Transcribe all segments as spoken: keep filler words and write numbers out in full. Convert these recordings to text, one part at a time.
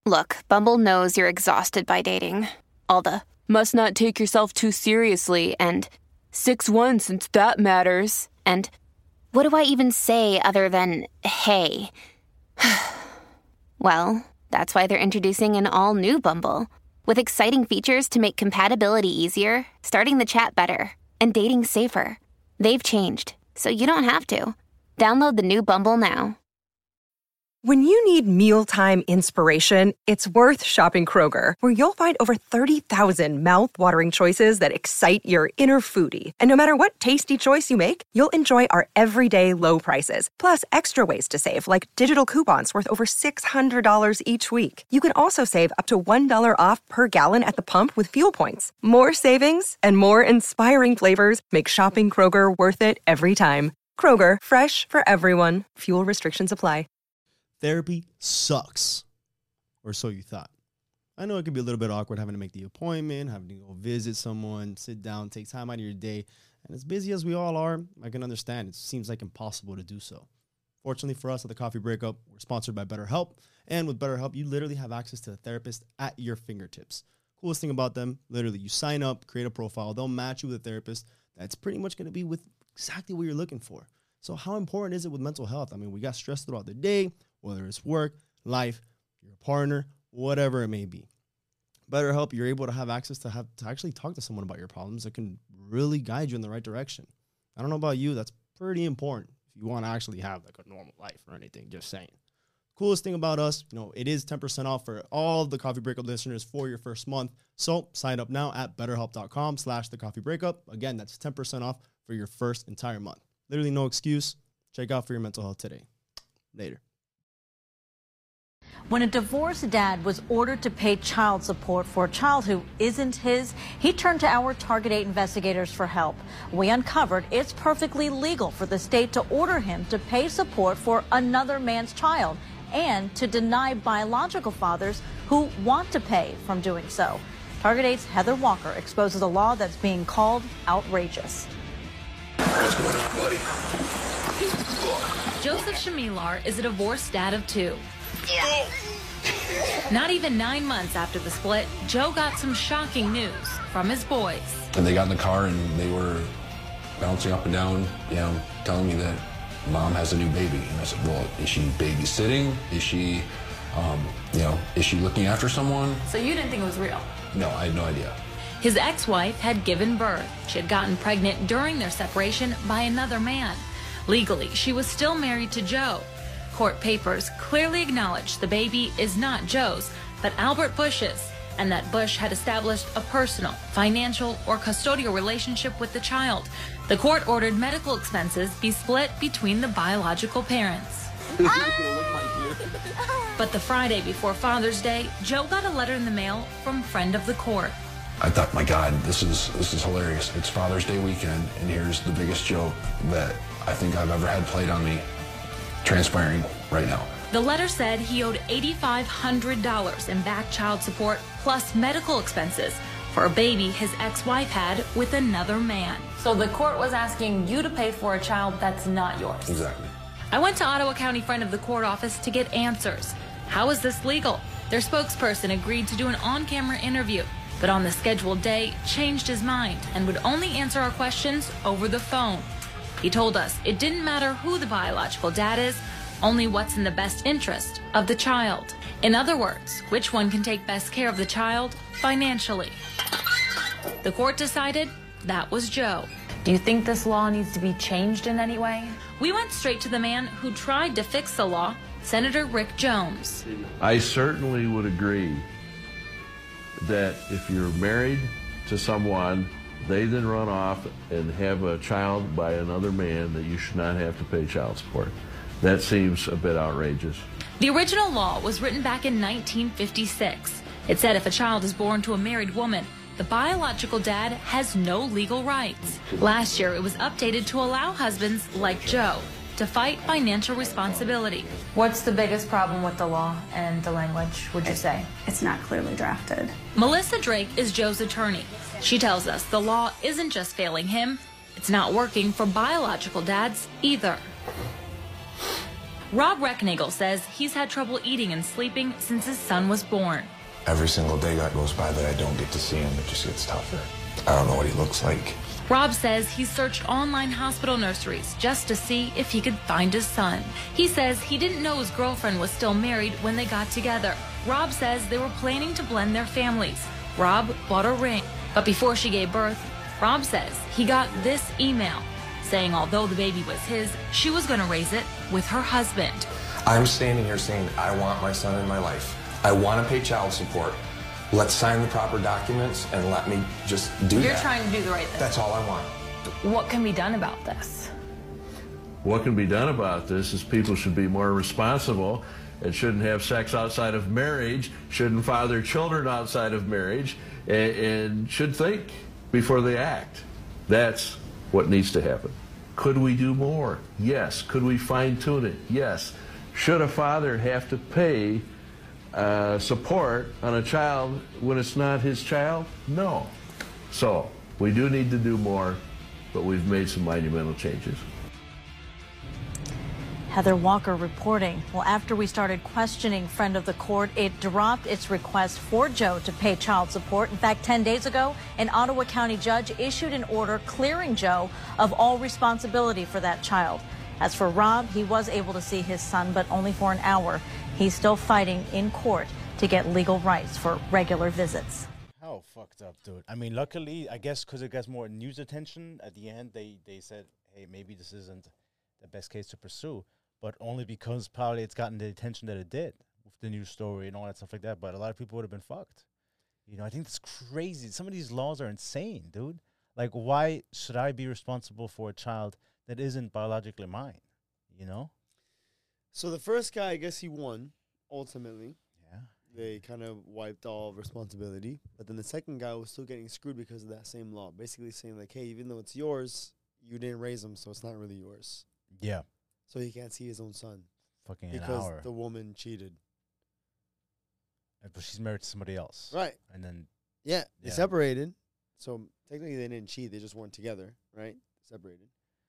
Look, Bumble knows you're exhausted by dating. All the must not take yourself too seriously and six one since that matters. And what do I even say other than hey? Well, that's why they're introducing an all-new Bumble with exciting features to make compatibility easier, starting the chat better, and dating safer. They've changed, so you don't have to. Download the new Bumble now. When you need mealtime inspiration, it's worth shopping Kroger, where you'll find over thirty thousand mouth-watering choices that excite your inner foodie. And no matter what tasty choice you make, you'll enjoy our everyday low prices, plus extra ways to save, like digital coupons worth over six hundred dollars each week. You can also save up to one dollar off per gallon at the pump with fuel points. More savings and more inspiring flavors make shopping Kroger worth it every time. Kroger, fresh for everyone. Fuel restrictions apply. Therapy sucks, or so you thought. I know it can be a little bit awkward having to make the appointment, having to go visit someone, sit down, take time out of your day. And as busy as we all are, I can understand it seems like impossible to do so. Fortunately for us at the Coffee Breakup, we're sponsored by BetterHelp. And with BetterHelp, you literally have access to a therapist at your fingertips. Coolest thing about them, literally, you sign up, create a profile, they'll match you with a therapist that's pretty much going to be with exactly what you're looking for. So how important is it with mental health? I mean, we got stress throughout the day, whether it's work, life, your partner, whatever it may be. BetterHelp, you're able to have access to have to actually talk to someone about your problems that can really guide you in the right direction. I don't know about you, that's pretty important if you want to actually have like a normal life or anything, just saying. Coolest thing about us, you know, it is ten percent off for all of the Coffee Breakup listeners for your first month. So sign up now at betterhelp.com slash the coffee breakup. Again, that's ten percent off for your first entire month. Literally no excuse. Check out for your mental health today. Later. When a divorced dad was ordered to pay child support for a child who isn't his, he turned to our Target eight investigators for help. We uncovered it's perfectly legal for the state to order him to pay support for another man's child and to deny biological fathers who want to pay from doing so. Target eight's Heather Walker exposes a law that's being called outrageous. What's going on, buddy? Joseph Shamilar is a divorced dad of two. Yeah. Not even nine months after the split, Joe got some shocking news from his boys. And they got in the car and they were bouncing up and down, you know, telling me that mom has a new baby. And I said, well, is she babysitting? Is she, um, you know, is she looking after someone? So you didn't think it was real? No, I had no idea. His ex-wife had given birth. She had gotten pregnant during their separation by another man. Legally, she was still married to Joe. Court papers clearly acknowledge the baby is not Joe's, but Albert Bush's, and that Bush had established a personal, financial, or custodial relationship with the child. The court ordered medical expenses be split between the biological parents. But the Friday before Father's Day, Joe got a letter in the mail from friend of the court. I thought, my God, this is this is hilarious. It's Father's Day weekend, and here's the biggest joke that I think I've ever had played on me transpiring right now. The letter said he owed eight thousand five hundred dollars in back child support plus medical expenses for a baby his ex-wife had with another man. So the court was asking you to pay for a child that's not yours. Exactly. I went to Ottawa County front of the court office to get answers. How is this legal? Their spokesperson agreed to do an on-camera interview, but on the scheduled day changed his mind and would only answer our questions over the phone. He told us it didn't matter who the biological dad is, only what's in the best interest of the child. In other words, which one can take best care of the child financially. The court decided that was Joe. Do you think this law needs to be changed in any way? We went straight to the man who tried to fix the law, Senator Rick Jones. I certainly would agree that if you're married to someone, they then run off and have a child by another man, that you should not have to pay child support. That seems a bit outrageous. The original law was written back in nineteen fifty-six. It said if a child is born to a married woman, the biological dad has no legal rights. Last year, it was updated to allow husbands like Joe to fight financial responsibility. What's the biggest problem with the law and the language, would you say? It's not clearly drafted. Melissa Drake is Joe's attorney. She tells us the law isn't just failing him, it's not working for biological dads either. Rob Recknagel says he's had trouble eating and sleeping since his son was born. Every single day that goes by that I don't get to see him, it just gets tougher. I don't know what he looks like. Rob says he searched online hospital nurseries just to see if he could find his son. He says he didn't know his girlfriend was still married when they got together. Rob says they were planning to blend their families. Rob bought a ring, but before she gave birth, Rob says he got this email saying although the baby was his, she was going to raise it with her husband. I'm standing here saying I want my son in my life. I want to pay child support. Let's sign the proper documents and let me just do You're that. trying to do the right thing. That's all I want. What can be done about this? What can be done about this is people should be more responsible and shouldn't have sex outside of marriage, shouldn't father children outside of marriage, and, and should think before they act. That's what needs to happen. Could we do more? Yes. Could we fine-tune it? Yes. Should a father have to pay uh, support on a child when it's not his child? No. So we do need to do more, but we've made some monumental changes. Heather Walker reporting. Well, after we started questioning friend of the court, it dropped its request for Joe to pay child support. In fact, ten days ago, an Ottawa County judge issued an order clearing Joe of all responsibility for that child. As for Rob, he was able to see his son, but only for an hour. He's still fighting in court to get legal rights for regular visits. How fucked up, dude. I mean, luckily, I guess because it gets more news attention, at the end, they, they said, hey, maybe this isn't the best case to pursue. But only because probably it's gotten the attention that it did with the news story and all that stuff like that. But a lot of people would have been fucked. You know, I think it's crazy. Some of these laws are insane, dude. Like, why should I be responsible for a child that isn't biologically mine? You know? So the first guy, I guess he won, ultimately. Yeah. They kind of wiped all responsibility. But then the second guy was still getting screwed because of that same law. Basically saying, like, hey, even though it's yours, you didn't raise him, so it's not really yours. Yeah. So he can't see his own son. Fucking an because hour. the woman cheated. But she's married to somebody else. Right. And then. Yeah, they Yeah. separated. So technically they didn't cheat. They just weren't together, right? Separated.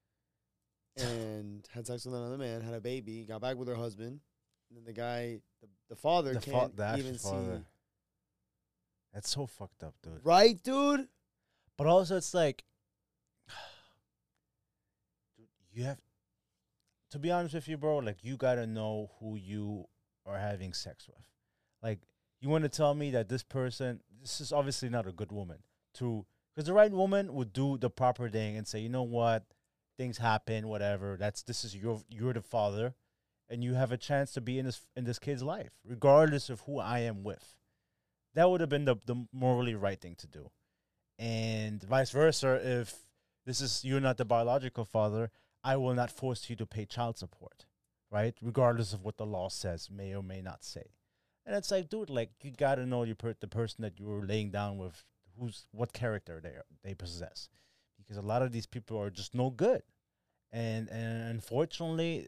And had sex with another man, had a baby, got back with her husband. And then the guy, the, the father The, fa- can't the actual even father. see. That's so fucked up, dude. Right, dude? But also, it's like. Dude, you have. To be honest with you, bro, like, you got to know who you are having sex with. Like, you want to tell me that this person, this is obviously not a good woman. To, because the right woman would do the proper thing and say, you know what, things happen, whatever. That's, this is your, you're the father, and you have a chance to be in this, in this kid's life, regardless of who I am with. That would have been the, the morally right thing to do. And vice versa, if this is, you're not the biological father, I will not force you to pay child support, right? Regardless of what the law says, may or may not say. And it's like, dude, like, you got to know you per- the person that you're laying down with, who's what character they are, they possess. Because a lot of these people are just no good. And, and unfortunately,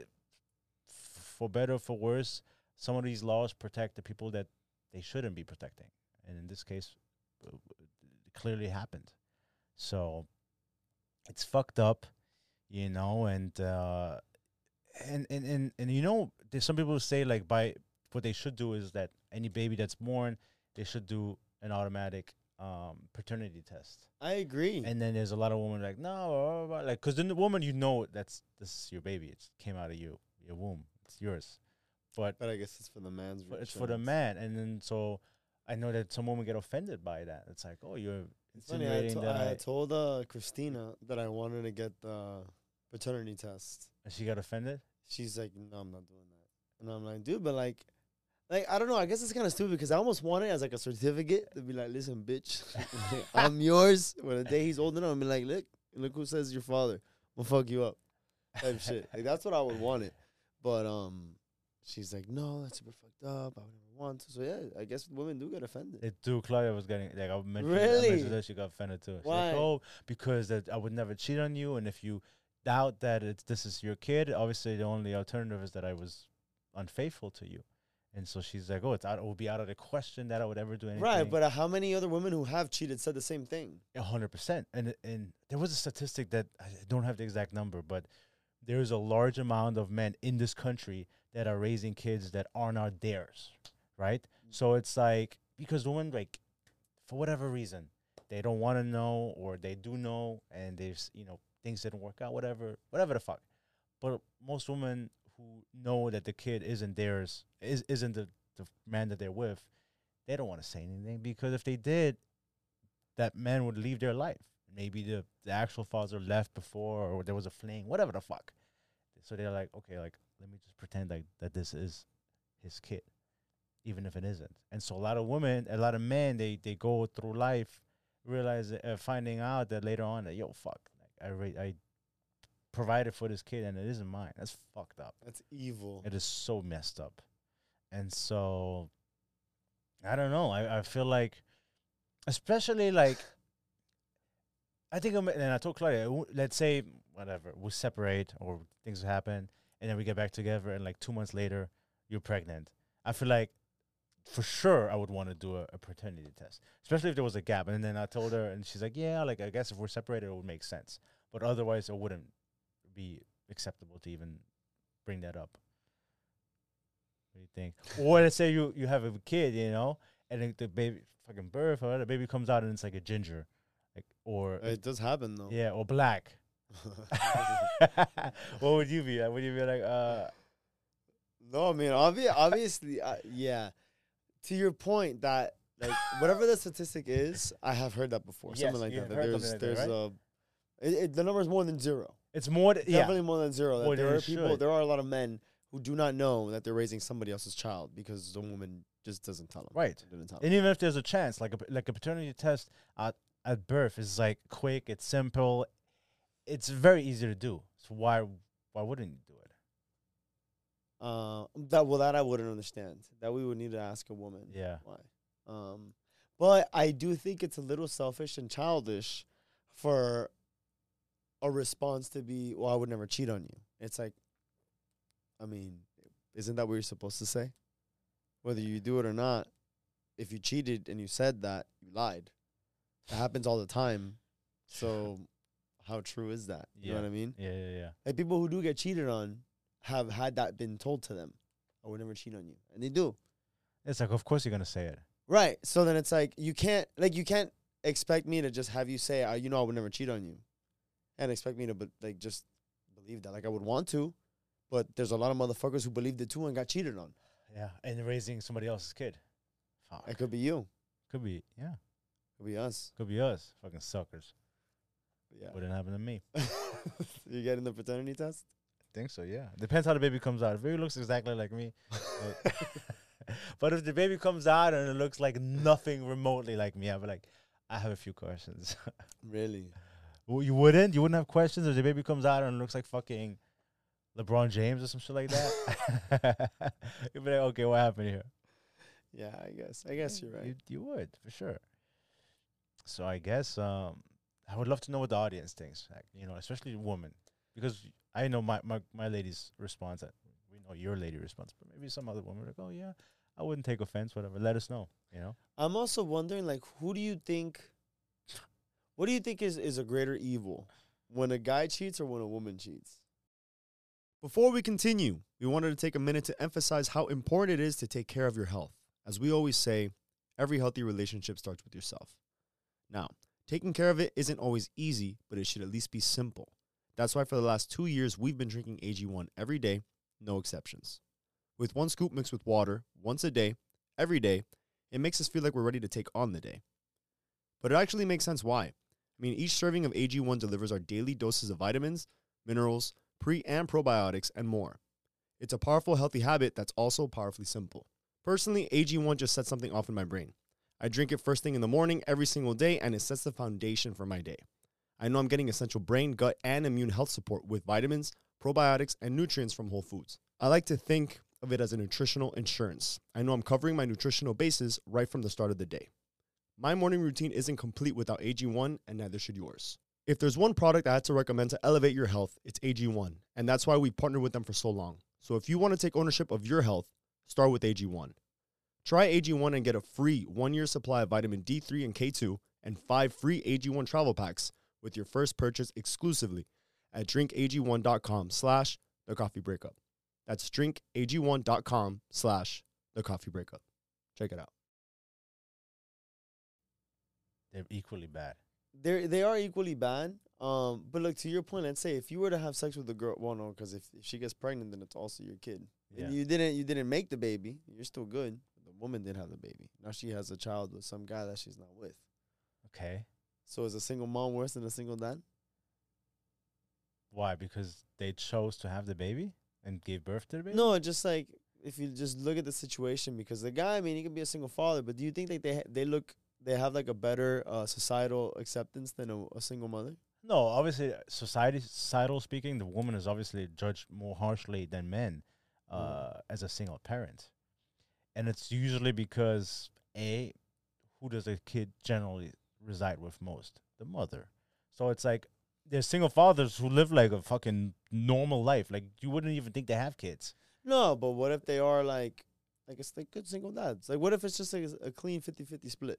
f- for better or for worse, some of these laws protect the people that they shouldn't be protecting. And in this case, it clearly happened. So it's fucked up. You know, and, uh, and, and, and, and, you know, there's some people who say, like, by what they should do is that any baby that's born, they should do an automatic um, paternity test. I agree. And then there's a lot of women like, no, blah, blah, blah. Like, because then the woman, you know, that's, this is your baby. It came out of you, your womb. It's yours. But, but I guess it's for the man's but it's for the man. And then, so I know that some women get offended by that. It's like, oh, you're Funny, I, insinuating to- that I I, told uh, Christina that I wanted to get the paternity test. and she got offended? She's like, no, I'm not doing that. And I'm like, dude, but like, like I don't know. I guess it's kind of stupid because I almost want it as like a certificate to be like, listen, bitch, I'm yours. When the day he's old enough, I'm be like, look, look who says your father. We'll fuck you up. Type shit. Like, that's what I would want it. But um, she's like, no, that's super fucked up. I would never want to. So yeah, I guess women do get offended. It do. Claudia was getting, like, I mentioned, Really? I mentioned that she got offended too. She's Why? like, oh, because that I would never cheat on you, and if you doubt that it's this is your kid, obviously the only alternative is that I was unfaithful to you. And so she's like, oh, it's out, it would be out of the question that I would ever do anything. Right, but uh, how many other women who have cheated said the same thing? A hundred percent. And and there was a statistic that I don't have the exact number, but there is a large amount of men in this country that are raising kids that are not theirs, right? Mm-hmm. So it's like, because the women, like, for whatever reason, they don't want to know, or they do know, and there's, you know, things didn't work out, whatever, whatever the fuck. But most women who know that the kid isn't theirs, is, isn't the, the man that they're with, they don't want to say anything, because if they did, that man would leave their life. Maybe the, the actual father left before, or there was a fling, whatever the fuck. So they're like, okay, like, let me just pretend like that this is his kid, even if it isn't. And so a lot of women, a lot of men, they, they go through life realize uh, finding out that later on that, yo, fuck, like, I ra- I provided for this kid and it isn't mine. That's fucked up. That's evil. It is so messed up. And so, I don't know. I, I feel like, especially like, I think, I'm, and I told Claudia, let's say, whatever, we separate or things happen, and then we get back together, and like two months later, you're pregnant. I feel like, for sure, I would want to do a, a paternity test, especially if there was a gap. And then I told her, and she's like, yeah, like, I guess if we're separated, it would make sense. But otherwise, it wouldn't be acceptable to even bring that up. What do you think? Or let's say you, you have a kid, you know, and then the baby, fucking birth, or the baby comes out and it's like a ginger. Like, or it does happen though. Yeah, or black. What would you be? Would you be like, uh? No, I mean, obvi- obviously, uh, yeah. To your point that, like, whatever the statistic is, I have heard that before. Yes, something like that. that there's, like there's that, right? a, it, it, the number is more than zero. It's more, th- yeah. Definitely more than zero. That More there than are it people. should. There are a lot of men who do not know that they're raising somebody else's child because the woman just doesn't tell them. Right. Didn't tell And them. even if there's a chance, like a like a paternity test at at birth is like quick, it's simple, it's very easy to do. So why why wouldn't you do it? Uh, that well, that I wouldn't understand. That we would need to ask a woman. Yeah. Why? Um, but I do think it's a little selfish and childish for a response to be, well, I would never cheat on you. It's like, I mean, isn't that what you're supposed to say? Whether you do it or not, if you cheated and you said that, you lied. That happens all the time. So how true is that? You Yeah. know what I mean? Yeah, yeah, yeah. Like, people who do get cheated on have had that been told to them. I would never cheat on you. And they do. It's like, of course you're gonna say it. Right. So then it's like, you can't, like, you can't expect me to just have you say, uh, you know, I would never cheat on you. And expect me to, be, like, just believe that. Like, I would want to. But there's a lot of motherfuckers who believed it too and got cheated on. Yeah, and raising somebody else's kid. Fuck. It could be you. Could be, yeah. Could be us. Could be us. Fucking suckers. Yeah. Wouldn't happen to me. You getting the paternity test? I think so, yeah. Depends how the baby comes out. If the baby looks exactly like me. but, but if the baby comes out and it looks like nothing remotely like me, I'll be like, I have a few questions. Really? Well, you wouldn't? You wouldn't have questions if the baby comes out and it looks like fucking LeBron James or some shit like that? You'd be like, okay, what happened here? Yeah, I guess. I guess you're right. You, you would, for sure. So I guess um, I would love to know what the audience thinks, like, you know, especially women. Because I know my, my, my lady's response. That we know your lady response, but maybe some other woman are like, oh, yeah, I wouldn't take offense, whatever. Let us know, you know? I'm also wondering, like, who do you think, what do you think is, is a greater evil? When a guy cheats or when a woman cheats? Before we continue, we wanted to take a minute to emphasize how important it is to take care of your health. As we always say, every healthy relationship starts with yourself. Now, taking care of it isn't always easy, but it should at least be simple. That's why for the last two years, we've been drinking A G one every day, no exceptions. With one scoop mixed with water, once a day, every day, it makes us feel like we're ready to take on the day. But it actually makes sense why. I mean, each serving of A G one delivers our daily doses of vitamins, minerals, pre- and probiotics, and more. It's a powerful, healthy habit that's also powerfully simple. Personally, A G one just sets something off in my brain. I drink it first thing in the morning every single day, and it sets the foundation for my day. I know I'm getting essential brain, gut, and immune health support with vitamins, probiotics, and nutrients from Whole Foods. I like to think of it as a nutritional insurance. I know I'm covering my nutritional bases right from the start of the day. My morning routine isn't complete without A G one, and neither should yours. If there's one product I had to recommend to elevate your health, it's A G one, and that's why we partnered with them for so long. So if you want to take ownership of your health, start with A G one. Try A G one and get a free one-year supply of vitamin D three and K two and five free A G one travel packs with your first purchase exclusively at drinkag1.com slash the coffee breakup. That's drink A G one dot com slash the coffee breakup. Check it out. They're equally bad. They they are equally bad. Um, but look, to your point, let's say if you were to have sex with a girl, well, no, because if, if she gets pregnant, then it's also your kid. Yeah. And you didn't you didn't make the baby. You're still good. The woman did have the baby. Now she has a child with some guy that she's not with. Okay. So is a single mom worse than a single dad? Why? Because they chose to have the baby and gave birth to the baby? No, just like if you just look at the situation, because the guy, I mean, he could be a single father, but do you think that they ha- they look they have like a better uh, societal acceptance than a, a single mother? No, obviously, society, societal speaking, the woman is obviously judged more harshly than men uh, mm. as a single parent. And it's usually because, A, who does a kid generally reside with most? The mother. So it's like, there's single fathers who live like a fucking normal life. Like, you wouldn't even think they have kids. No, but what if they are like, like it's like good single dads? Like, what if it's just like a clean fifty-fifty split?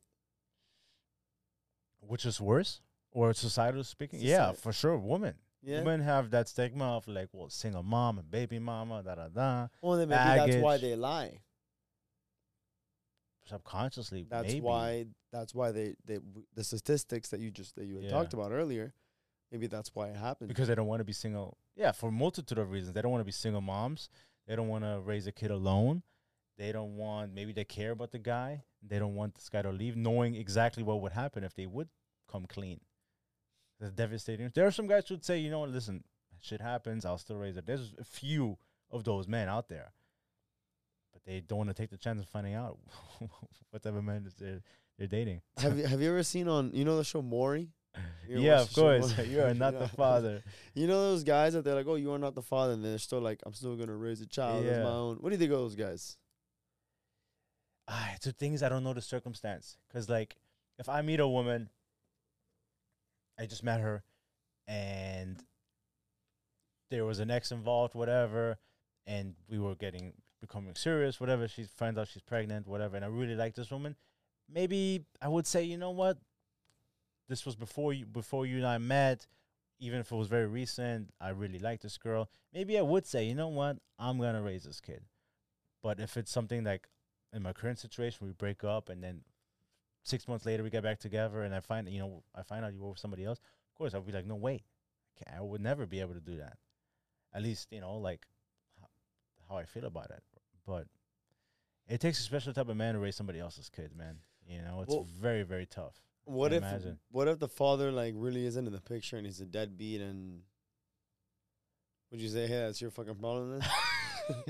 Which is worse? Or societal speaking? Society. Yeah, for sure, women. Yeah. Women have that stigma of like, well, single mom and baby mama, da da da. Well, then maybe baggage. that's why they lie. Subconsciously, that's maybe. why that's why they, they w- the statistics that you just that you had Yeah. talked about earlier, maybe that's why it happens. Because they don't want to be single. Yeah, for a multitude of reasons. They don't want to be single moms. They don't want to raise a kid alone. They don't want, maybe they care about the guy. They don't want this guy to leave, knowing exactly what would happen if they would come clean. That's devastating. There are some guys who would say, you know what, listen, shit happens, I'll still raise it. There's a few of those men out there. But they don't want to take the chance of finding out what type of man is they're, they're dating. Have you have you ever seen on, you know the show Maury? You Yeah, watch of the show course. Maury? You are not You the know? father. You know those guys that they're like, oh, you are not the father, and they're still like, I'm still going to raise a child as Yeah. my own. What do you think of those guys? Ah, it's the things I don't know the circumstance. Because, like, if I meet a woman, I just met her, and there was an ex involved, whatever, and we were getting, becoming serious, whatever. She finds out she's pregnant, whatever, and I really like this woman. Maybe I would say, you know what? This was before you, before you and I met. Even if it was very recent, I really like this girl. Maybe I would say, you know what? I'm going to raise this kid. But if it's something like in my current situation, we break up and then six months later we get back together and I find, you know, I find out you were with somebody else, of course, I'll be like, no, wait. I would never be able to do that. At least, you know, like how, how I feel about it. But it takes a special type of man to raise somebody else's kids, man. You know, it's Well, very, very tough. What if Imagine. what if the father like really isn't in the picture and he's a deadbeat, and would you say, hey, that's your fucking problem then?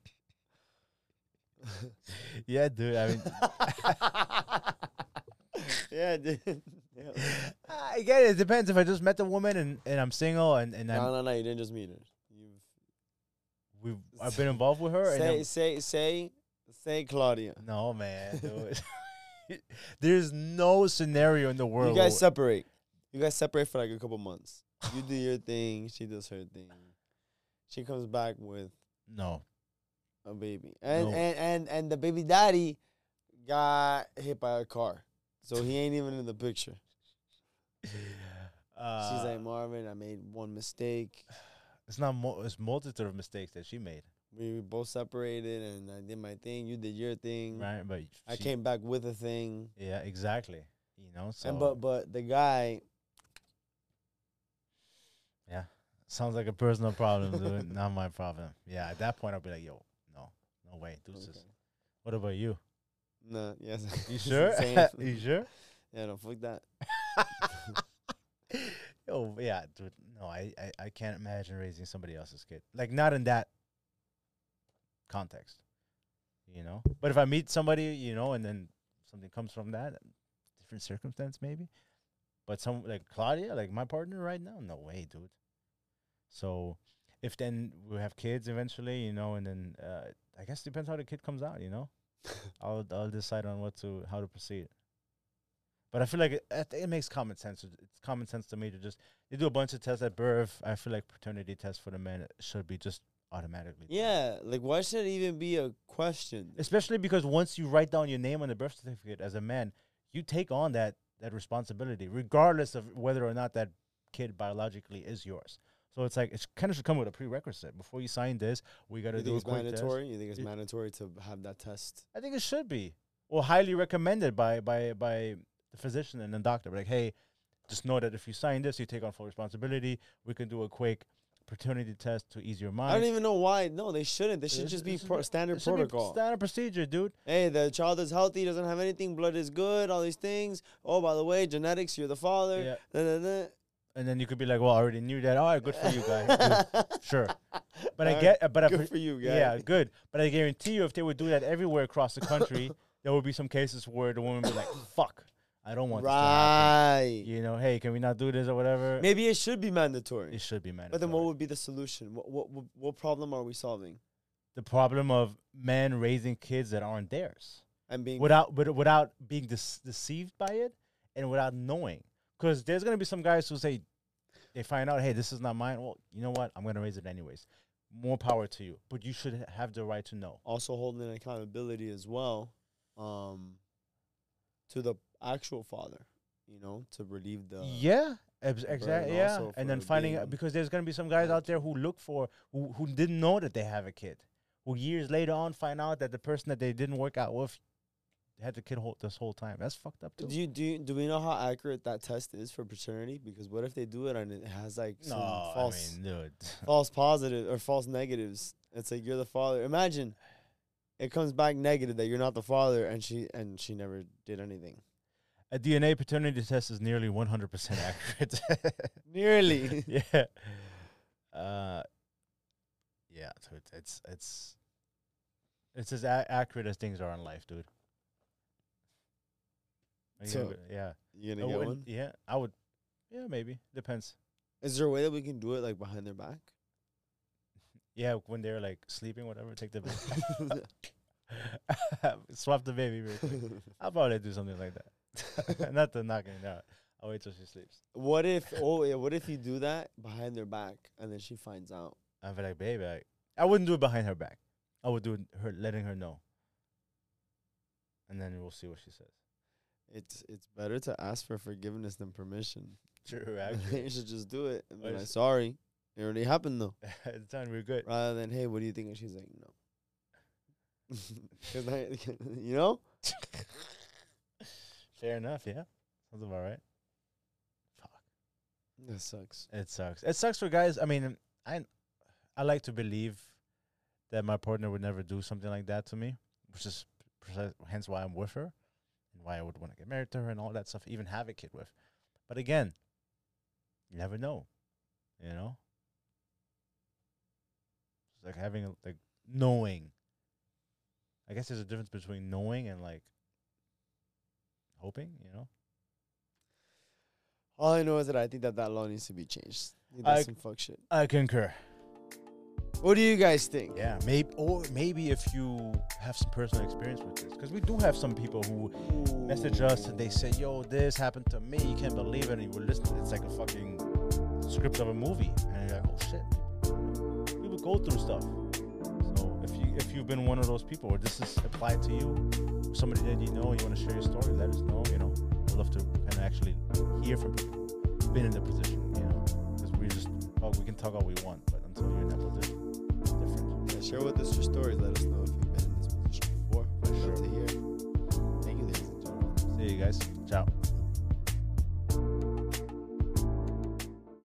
Yeah, dude. I mean, yeah, dude. Yeah. I get it. It depends. If I just met the woman and, and I'm single and and No, I'm, no, no. You didn't just meet her. You've we've I've been involved with her. and say, I'm- say, say, say, Claudia. no, man. Dude. There's no scenario in the world. You guys where- separate. You guys separate for like a couple months. You do your thing. She does her thing. She comes back with no. a baby, and No. and and and the baby daddy got hit by a car, so he ain't even in the picture. Uh, She's like, Marvin, I made one mistake. it's not. Mo- it's multitude of mistakes that she made, We both separated, and I did my thing. You did your thing. right? But I she- came back with a thing. Yeah, exactly. You know. So And but but the guy, yeah, sounds like a personal problem, dude. Not my problem. Yeah, at that point I'll be like, yo, no, no way, deuces. Okay. What about you? nah, yes. You It's sure? the same. You sure? Yeah, no, fuck that. Yo, yeah, dude. No, I, I, I can't imagine raising somebody else's kid. Like, not in that context, you know? But if I meet somebody, you know, and then something comes from that, different circumstance maybe. But some, like Claudia, like my partner right now, no way, dude. So if then we have kids eventually, you know, and then uh, I guess it depends how the kid comes out, you know? I'll I'll decide on what to, how to proceed. But I feel like it, I think it makes common sense. It's common sense to me to just, they do a bunch of tests at birth. I feel like paternity tests for the men should be just automatically. Yeah, like why should it even be a question? Especially because once you write down your name on the birth certificate as a man, you take on that, that responsibility, regardless of whether or not that kid biologically is yours. So it's like it kind of should come with a prerequisite. Before you sign this, we got to You do think a it's quick mandatory? test. You think it's It- mandatory to have that test? I think it should be, or highly recommended by by by the physician and the doctor. Like, hey, just know that if you sign this, you take on full responsibility. We can do a quick paternity test to ease your mind. I don't even know why. No, they shouldn't. They should It- just it be should pro- be- standard it should be protocol. standard procedure, dude. Hey, the child is healthy, doesn't have anything, blood is good, all these things. Oh, by the way, genetics, you're the father. Yeah. Da, da, da. And then you could be like, well, I already knew that. All right, good for you guys. Dude, sure. But I get, but I Good pre- for you, guy. Yeah, good. But I guarantee you, if they would do that everywhere across the country, there would be some cases where the woman would be like, fuck, I don't want this to happen. Right. You know, hey, can we not do this or whatever? Maybe it should be mandatory. It should be mandatory. But then what would be the solution? What, what, what, what problem are we solving? the problem of men raising kids that aren't theirs And being without but without being dece- deceived by it and without knowing. Because there's gonna be some guys who say they find out, hey, this is not mine. Well, you know what? I'm gonna raise it anyways. More power to you, but you should have the right to know. also holding accountability as well, um, to the actual father, you know, to relieve the Yeah, ex- exactly. burden Yeah, also and then for finding being out, because there's gonna be some guys out there who look for who who didn't know that they have a kid, who years later on find out that the person that they didn't work out with had the kid whole, this whole time. That's fucked up too. Do you do you, do we know how accurate that test is for paternity? Because what if they do it and it has like some no, false I mean, dude. false positive or false negatives? It's like you're the father. Imagine it comes back negative that you're not the father, and she and she never did anything. A D N A paternity test is nearly one hundred percent accurate. Nearly. Yeah. Uh, yeah, so it's it's it's, it's as a- accurate as things are in life, dude. Are you So, gonna go- yeah. You I gonna get wouldn't- one? Yeah, I would. Yeah, maybe. Depends. Is there a way that we can do it like behind their back? Yeah, when they're like sleeping, whatever, take the baby. Swap the baby real quick. I'll probably do something like that. Not to knock it out. I'll wait till she sleeps. What if? Oh yeah. What if you do that behind their back and then she finds out? I'd be like, baby, I, I wouldn't do it behind her back. I would do it her letting her know. And then we'll see what she says. It's it's better to ask for forgiveness than permission. True, You should just do it and be What like, is- sorry, it already happened though. It's done. We're good. Rather than, hey, what do you think? And she's like, no. 'Cause I, you know? Fair enough. Yeah, sounds about right. Fuck. That sucks. It sucks. It sucks for guys. I mean, I I like to believe that my partner would never do something like that to me, which is precise, hence why I'm with her and why I would want to get married to her and all that stuff, even have a kid with. But again, you never know, you know. It's like having a, like knowing. I guess there's a difference between knowing and like hoping, you know. All I know is that I think that that law needs to be changed. I think that's I- some fuck shit. I concur. What do you guys think? Yeah, maybe, or maybe if you have some personal experience with this, because we do have some people who message us and they say, "Yo, this happened to me. You can't believe it." And you will listen. It's like a fucking script of a movie, and you're like, "Oh shit!" People go through stuff. So if you if you've been one of those people, or this is applied to you, somebody that you know, you want to share your story, let us know. You know, I'd love to kind of actually hear from people who've been in the position. You know, because we just talk, we can talk all we want, but until you're in that position. Yeah, share with us your stories. Let us know